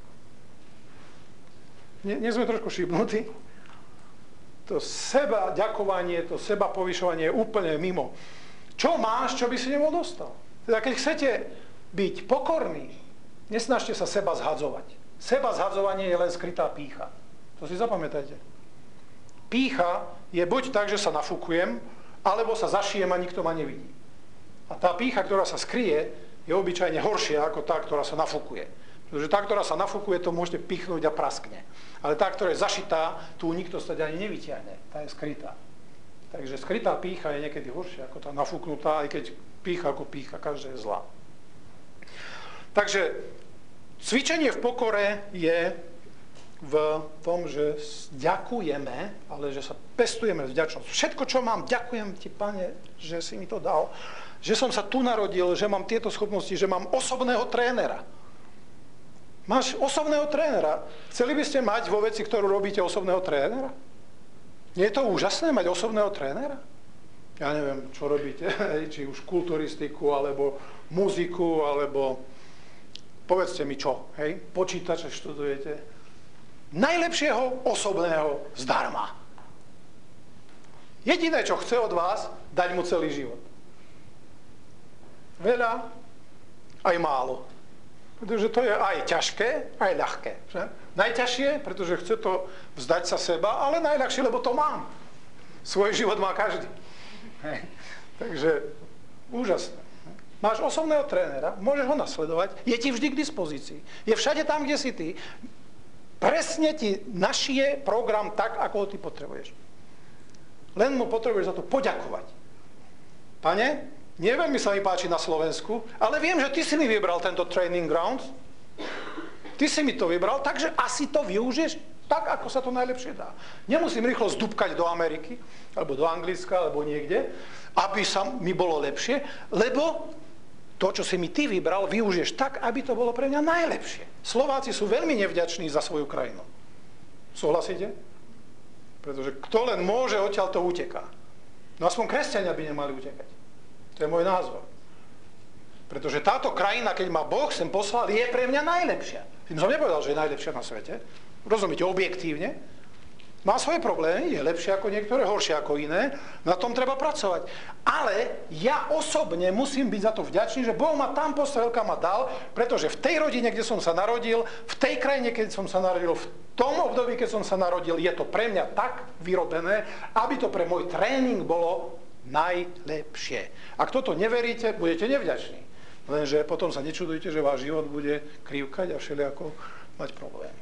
Nie, nie sme trošku šibnutí? To seba ďakovanie, to seba povyšovanie je úplne mimo. Čo máš, čo by si nebol dostal? Teda keď chcete byť pokorní, nesnažte sa seba zhadzovať. Seba zhadzovanie je len skrytá pýcha. To si zapamätajte. Pýcha je buď tak, že sa nafúkujem, alebo sa zašijem a nikto ma nevidí. A tá pýcha, ktorá sa skryje, je obyčajne horšia ako tá, ktorá sa nafúkuje. Pretože tá, ktorá sa nafúkuje, to môžete pichnúť a praskne. Ale tá, ktorá je zašitá, tu nikto sa ani nevyťahne. Tá je skrytá. Takže skrytá pýcha je niekedy horšia ako tá nafúknutá, aj keď pýcha ako pýcha, každá je zlá. Takže cvičenie v pokore je v tom, že ďakujeme, ale že sa pestujeme vďačnosť. Všetko, čo mám, ďakujem ti, Pane, že si mi to dal. Že som sa tu narodil, že mám tieto schopnosti, že mám osobného trénera. Máš osobného trénera. Chceli by ste mať vo veci, ktorú robíte, osobného trénera? Nie je to úžasné mať osobného trénera? Ja neviem, čo robíte, či už kulturistiku, alebo muziku, alebo povedzte mi čo, hej? Počítače študujete. Najlepšieho osobného zdarma. Jediné, čo chce od vás, dať mu celý život. Veľa, aj málo. Pretože to je aj ťažké, aj ľahké. Že? Najťažšie, pretože chce to vzdať sa seba, ale najľahšie, lebo to mám. Svoj život má každý. Hej. Takže úžasné. Máš osobného trénera, môžeš ho nasledovať, je ti vždy k dispozícii. Je všade tam, kde si ty. Presne ti našije program tak, ako ho ty potrebuješ. Len mu potrebuješ za to poďakovať. Pane, nie veľmi sa mi páči na Slovensku, ale viem, že ty si mi vybral tento training ground. Ty si mi to vybral, takže asi to využiješ tak, ako sa to najlepšie dá. Nemusím rýchlo zdúbkať do Ameriky, alebo do Anglicka, alebo niekde, aby sa mi bolo lepšie, lebo to, čo si mi ty vybral, využiješ tak, aby to bolo pre mňa najlepšie. Slováci sú veľmi nevďační za svoju krajinu. Súhlasíte? Pretože kto len môže, odtiaľ to uteká. No aspoň kresťania by nemali utekať. To je môj názor. Pretože táto krajina, keď ma Boh sem poslal, je pre mňa najlepšia. Tým som nepovedal, že je najlepšia na svete. Rozumiete, objektívne. Má svoje problémy, je lepšie ako niektoré, horšie ako iné. Na tom treba pracovať. Ale ja osobne musím byť za to vďačný, že Boh ma tam poslal, kam ma dal, pretože v tej rodine, kde som sa narodil, v tej krajine, keď som sa narodil, v tom období, keď som sa narodil, je to pre mňa tak vyrobené, aby to pre môj tréning bolo najlepšie. Ak toto neveríte, budete nevďační. Lenže potom sa nečudujte, že váš život bude krivkať a všelijako mať problémy.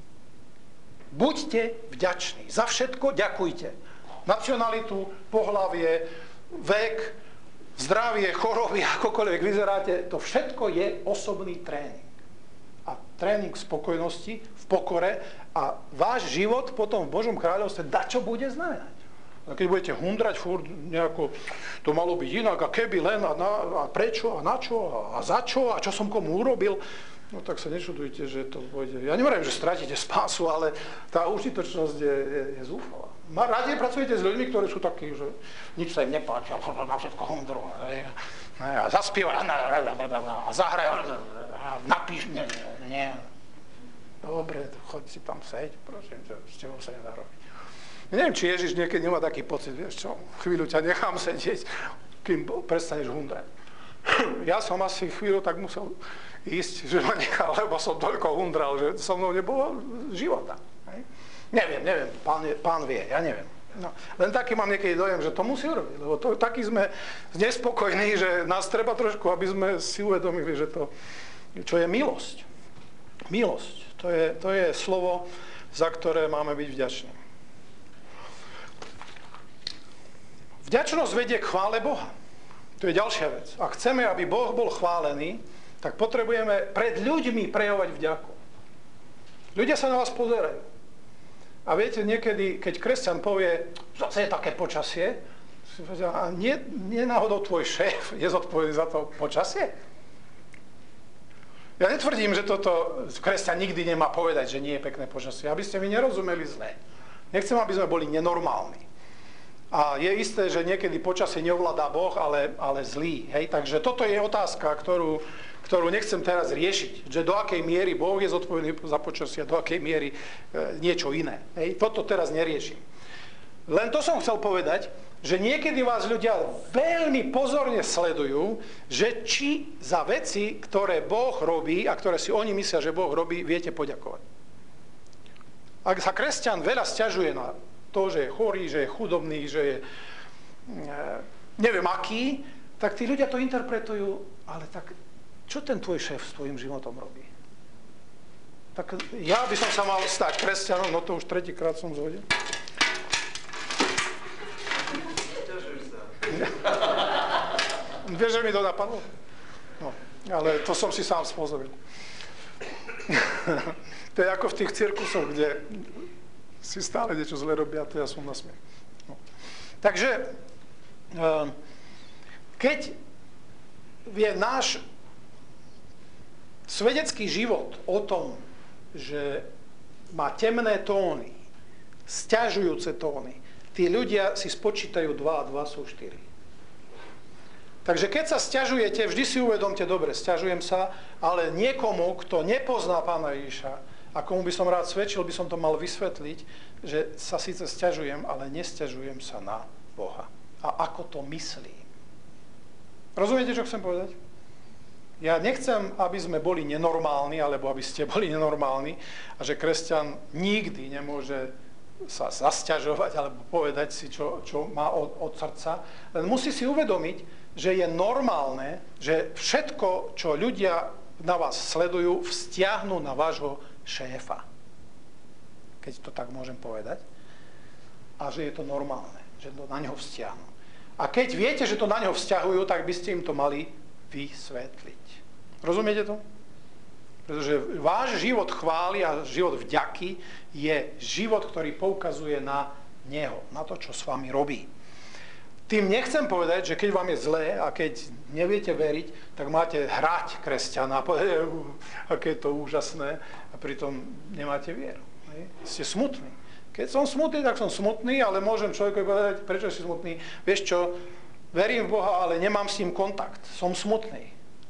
Buďte vďační. Za všetko ďakujte. Nacionalitu, pohlavie, vek, zdravie, choroby, akokoľvek vyzeráte, to všetko je osobný tréning. A tréning spokojnosti, v pokore a váš život potom v Božom kráľovstve dačo bude znamenať. A keď budete hundrať furt nejako, to malo byť inak, a keby len, a, na, a prečo, a na čo, a, a za čo, a čo som komu urobil, no tak sa nečudujte, že to pôjde. Ja neverím, že stratíte spásu, ale tá užitočnosť je, je, je zúfalá. Radie pracujete s ľuďmi, ktorí sú takí, že nič sa im nepáči, a na všetko hundru, a zaspievaj, a zahraj, a napíš, nie, nie. Dobre, choď si tam seď, prosím, že s tebou sa nedá robiť. Neviem, či Ježiš niekedy nemá taký pocit, vieš čo, chvíľu ťa nechám sedieť, kým prestaneš hundrať. Ja som asi chvíľu tak musel ísť, že ma nechal, lebo som toľko hundral, že so mnou nebolo života. Hej? Neviem, neviem, pán, je, pán vie, ja neviem. No, len taký mám niekedy dojem, že to musí urobiť, lebo to, taký sme nespokojní, že nás treba trošku, aby sme si uvedomili, že to, čo je milosť. Milosť, to je, to je slovo, za ktoré máme byť vďační. Vďačnosť vedie k chvále Boha. To je ďalšia vec. Ak chceme, aby Boh bol chválený, tak potrebujeme pred ľuďmi prejavovať vďaku. Ľudia sa na vás pozerajú. A viete, niekedy, keď kresťan povie, zase je také počasie, a nie, nie náhodou tvoj šéf je zodpovedný za to počasie? Ja netvrdím, že toto kresťan nikdy nemá povedať, že nie je pekné počasie, aby ste mi nerozumeli zle. Nechcem, aby sme boli nenormálni. A je isté, že niekedy počasie neovládá Boh, ale, ale zlý. Hej? Takže toto je otázka, ktorú, ktorú nechcem teraz riešiť. Že do akej miery Boh je zodpovedný za počasie, do akej miery e, niečo iné. Hej? Toto teraz neriešim. Len to som chcel povedať, že niekedy vás ľudia veľmi pozorne sledujú, že či za veci, ktoré Boh robí a ktoré si oni myslia, že Boh robí, viete poďakovať. Ak sa kresťan veľa sťažuje na to, že je chorý, že je chudobný, že je neviem aký, tak tí ľudia to interpretujú, ale tak čo ten tvoj šéf s tvojim životom robí? Tak ja by som sa mal stať kresťanom, no to už tretíkrát som zhodil. Vieš, že mi to napadlo? No, ale to som si sám spôsobil. To je ako v tých cirkusoch, kde si stále niečo zle robia, to ja som na smiech. No. Takže, keď je náš svedecký život o tom, že má temné tóny, sťažujúce tóny, tí ľudia si spočítajú dva a dva sú štyri. Takže keď sa sťažujete, vždy si uvedomte, dobre, sťažujem sa, ale niekomu, kto nepozná Pána Ježiša a komu by som rád svedčil, by som to mal vysvetliť, že sa síce sťažujem, ale nesťažujem sa na Boha. A ako to myslím. Rozumiete, čo chcem povedať? Ja nechcem, aby sme boli nenormálni, alebo aby ste boli nenormálni a že kresťan nikdy nemôže sa zasťažovať alebo povedať si, čo, čo má od, od srdca. Len musí si uvedomiť, že je normálne, že všetko, čo ľudia na vás sledujú, vzťahnú na vášho šéfa. Keď to tak môžem povedať. A že je to normálne, že to na neho vzťahnú. A keď viete, že to na neho vzťahujú, tak by ste im to mali vysvetliť. Rozumiete to? Pretože váš život chvály a život vďaky je život, ktorý poukazuje na neho, na to, čo s vami robí. Tým nechcem povedať, že keď vám je zlé a keď neviete veriť, tak máte hrať kresťana, povedať, aké je to úžasné a pritom nemáte vieru. Ste smutní. Keď som smutný, tak som smutný, ale môžem človeku povedať, prečo si smutný. Vieš čo, verím v Boha, ale nemám s ním kontakt. Som smutný.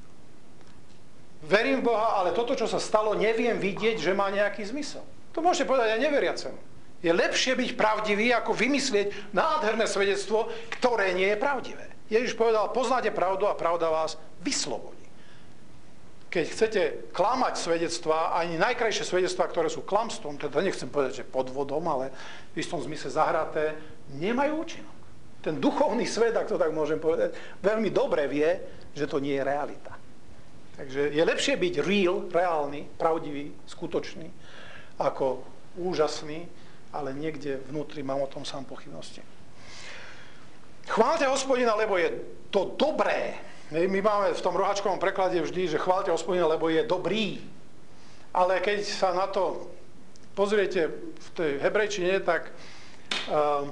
Verím v Boha, ale toto, čo sa stalo, neviem vidieť, že má nejaký zmysel. To môžete povedať aj neveriacemu. Je lepšie byť pravdivý, ako vymyslieť nádherné svedectvo, ktoré nie je pravdivé. Ježiš povedal, poznáte pravdu a pravda vás vyslobodí. Keď chcete klamať svedectvá, ani najkrajšie svedectvá, ktoré sú klamstvom, teda nechcem povedať, že podvodom, ale v istom zmysle zahraté, nemajú účinok. Ten duchovný svet, ak to tak môžem povedať, veľmi dobre vie, že to nie je realita. Takže je lepšie byť real, reálny, pravdivý, skutočný, ako úžasný, ale niekde vnútri mám o tom sám pochybnosti. Chváľte Hospodina, lebo je to dobré. My máme v tom roháčkovom preklade vždy, že chváľte Hospodina, lebo je dobrý. Ale keď sa na to pozriete v tej hebrejčine, tak uh,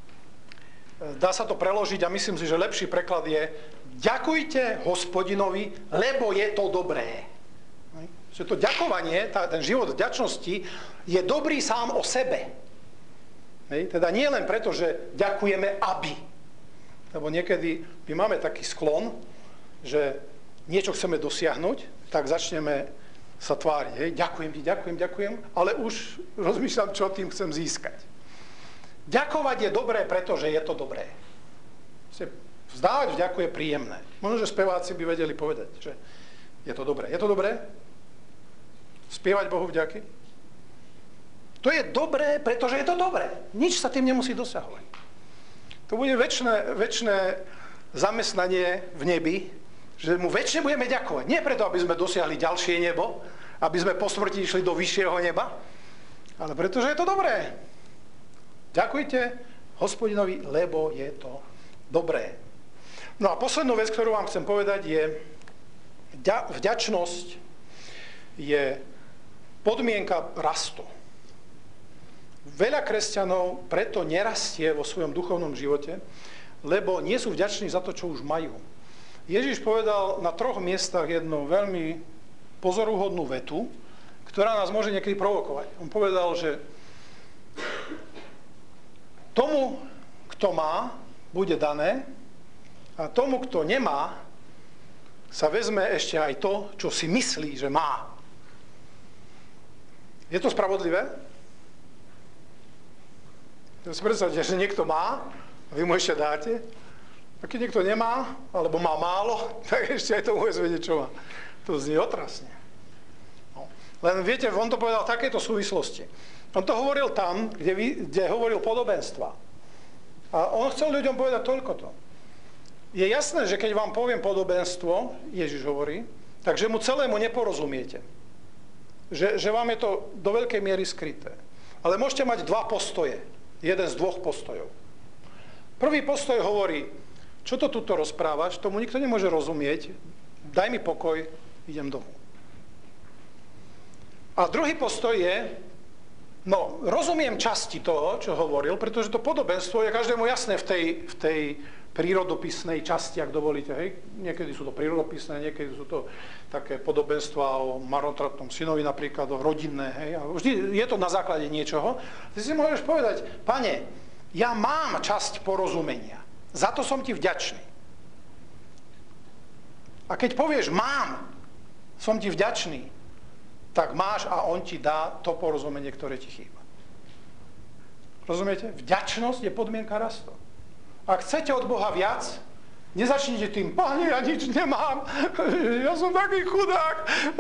dá sa to preložiť a myslím si, že lepší preklad je ďakujte Hospodinovi, lebo je to dobré. Že to ďakovanie, tá, ten život vďačnosti je dobrý sám o sebe. Hej? Teda nie len preto, že ďakujeme, aby. Lebo niekedy my máme taký sklon, že niečo chceme dosiahnuť, tak začneme sa tváriť. Hej? Ďakujem ti, ďakujem, ďakujem, ale už rozmýšľam, čo tým chcem získať. Ďakovať je dobré, pretože je to dobré. Vzdávať vďaku je príjemné. Možno, že speváci by vedeli povedať, že je to dobré. Je to dobré? Spievať Bohu vďaky? To je dobré, pretože je to dobré. Nič sa tým nemusí dosahovať. To bude večné, večné zamestnanie v nebi, že mu večne budeme ďakovať. Nie preto, aby sme dosiahli ďalšie nebo, aby sme po smrti išli do vyššieho neba, ale pretože je to dobré. Ďakujte Hospodinovi, lebo je to dobré. No a poslednú vec, ktorú vám chcem povedať, je vďačnosť je podmienka rastu. Veľa kresťanov preto nerastie vo svojom duchovnom živote, lebo nie sú vďační za to, čo už majú. Ježiš povedal na troch miestach jednu veľmi pozoruhodnú vetu, ktorá nás môže niekedy provokovať. On povedal, že tomu, kto má, bude dané, a tomu, kto nemá, sa vezme ešte aj to, čo si myslí, že má. Je to spravodlivé? Ja si predstavte, že niekto má, a vy mu ešte dáte. A keď niekto nemá, alebo má málo, tak ešte aj tomu vezmete, čo má. To znie otrasne. No. Len viete, on to povedal v takejto súvislosti. On to hovoril tam, kde, kde hovoril podobenstva. A on chcel ľuďom povedať toľko to. Je jasné, že keď vám poviem podobenstvo, Ježiš hovorí, takže mu celému neporozumiete. Že, že vám je to do veľkej miery skryté. Ale môžete mať dva postoje. Jeden z dvoch postojov. Prvý postoj hovorí, čo to tuto rozprávaš, tomu nikto nemôže rozumieť, daj mi pokoj, idem domov. A druhý postoj je, no, rozumiem časti toho, čo hovoril, pretože to podobenstvo je každému jasné v tej, v tej prírodopisnej časti, ak dovolíte. Hej. Niekedy sú to prírodopisné, niekedy sú to také podobenstvá o marnotratnom synovi napríklad, o rodinné. Hej. A vždy je to na základe niečoho. Ty si môžeš povedať, pane, ja mám časť porozumenia. Za to som ti vďačný. A keď povieš mám, som ti vďačný, tak máš a on ti dá to porozumenie, ktoré ti chýba. Rozumiete? Vďačnosť je podmienka rastu. Ak chcete od Boha viac, nezačnite tým, Pane, ja nič nemám, ja som taký chudák,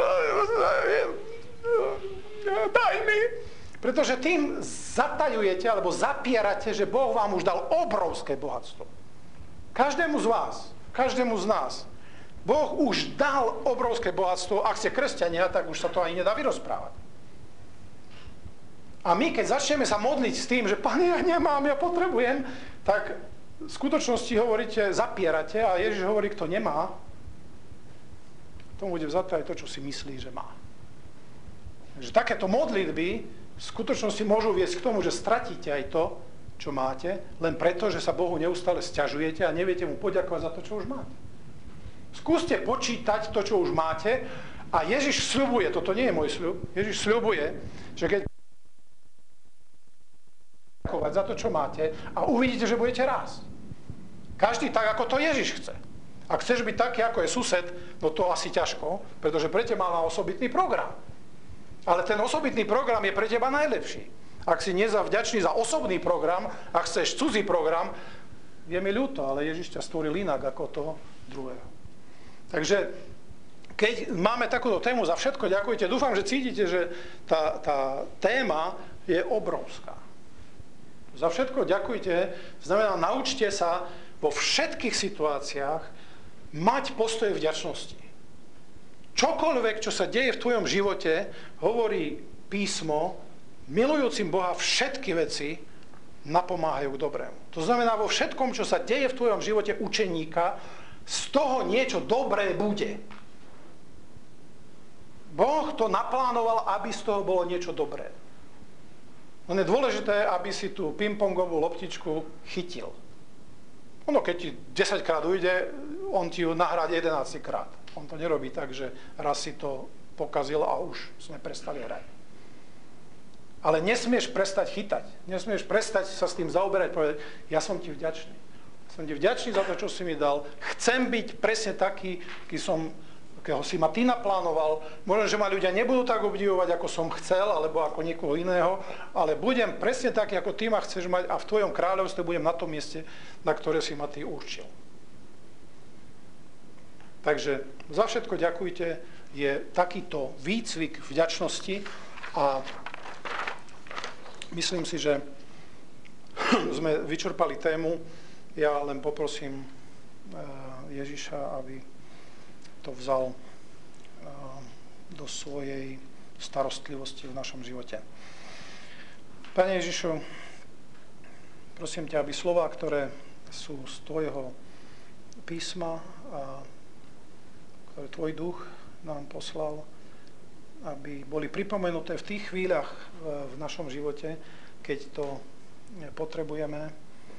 daj mi. Pretože tým zatajujete, alebo zapierate, že Boh vám už dal obrovské bohatstvo. Každému z vás, každému z nás, Boh už dal obrovské bohatstvo. Ak ste kresťania, tak už sa to ani nedá vyrozprávať. A my, keď začneme sa modliť s tým, že Pane, ja nemám, ja potrebujem, tak v skutočnosti hovoríte, zapierate a Ježiš hovorí, kto nemá, tomu bude vzaté aj to, čo si myslí, že má. Takže takéto modlitby v skutočnosti môžu viesť k tomu, že stratíte aj to, čo máte, len preto, že sa Bohu neustále sťažujete a neviete mu poďakovať za to, čo už máte. Skúste počítať to, čo už máte a Ježiš sľubuje, toto nie je môj sľub, Ježiš sľubuje, že keď za to, čo máte a uvidíte, že budete rásť. Každý tak, ako to Ježiš chce. Ak chceš byť taký, ako je sused, no to asi ťažko, pretože pre teba má osobitný program. Ale ten osobitný program je pre teba najlepší. Ak si nezavďačný za osobný program, ak chceš cudzí program, je mi ľúto, ale Ježiš ťa stvoril inak ako toho druhého. Takže keď máme takúto tému, za všetko ďakujte. Dúfam, že cítite, že tá, tá téma je obrovská. Za všetko ďakujte, znamená, naučte sa vo všetkých situáciách mať postoj vďačnosti. Čokoľvek, čo sa deje v tvojom živote, hovorí písmo, milujúcim Boha všetky veci napomáhajú k dobrému. To znamená, vo všetkom, čo sa deje v tvojom živote učeníka, z toho niečo dobré bude. Boh to naplánoval, aby z toho bolo niečo dobré. No je dôležité, aby si tú pingpongovú loptičku chytil. Ono, keď ti desaťkrát ujde, on ti ju nahrádi jedenásťkrát. On to nerobí tak, že raz si to pokazil a už sme prestali hrať. Ale nesmieš prestať chytať. Nesmieš prestať sa s tým zaoberať, povedať, ja som ti vďačný. Som ti vďačný za to, čo si mi dal. Chcem byť presne taký, aký som, akého si ma ty naplánoval. Možno, že ma ľudia nebudú tak obdivovať, ako som chcel, alebo ako niekoho iného, ale budem presne taký, ako ty ma chceš mať a v tvojom kráľovstve budem na tom mieste, na ktoré si ma ty určil. Takže za všetko ďakujte, je takýto výcvik vďačnosti a myslím si, že sme vyčerpali tému. Ja len poprosím Ježiša, aby to vzal do svojej starostlivosti v našom živote. Pane Ježišu, prosím ťa, aby slová, ktoré sú z tvojho písma a ktoré tvoj duch nám poslal, aby boli pripomenuté v tých chvíľach v našom živote, keď to potrebujeme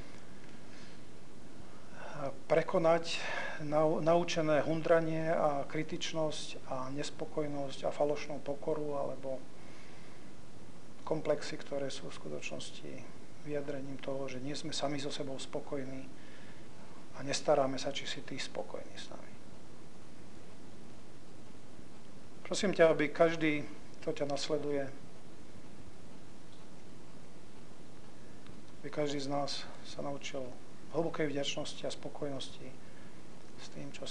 prekonať naučené hundranie a kritičnosť a nespokojnosť a falošnú pokoru alebo komplexy, ktoré sú v skutočnosti vyjadrením toho, že nie sme sami so sebou spokojní a nestaráme sa, či si ty spokojný s nami. Prosím ťa, aby každý, kto ťa nasleduje, aby každý z nás sa naučil hlbokej vďačnosti a spokojnosti s tým, čo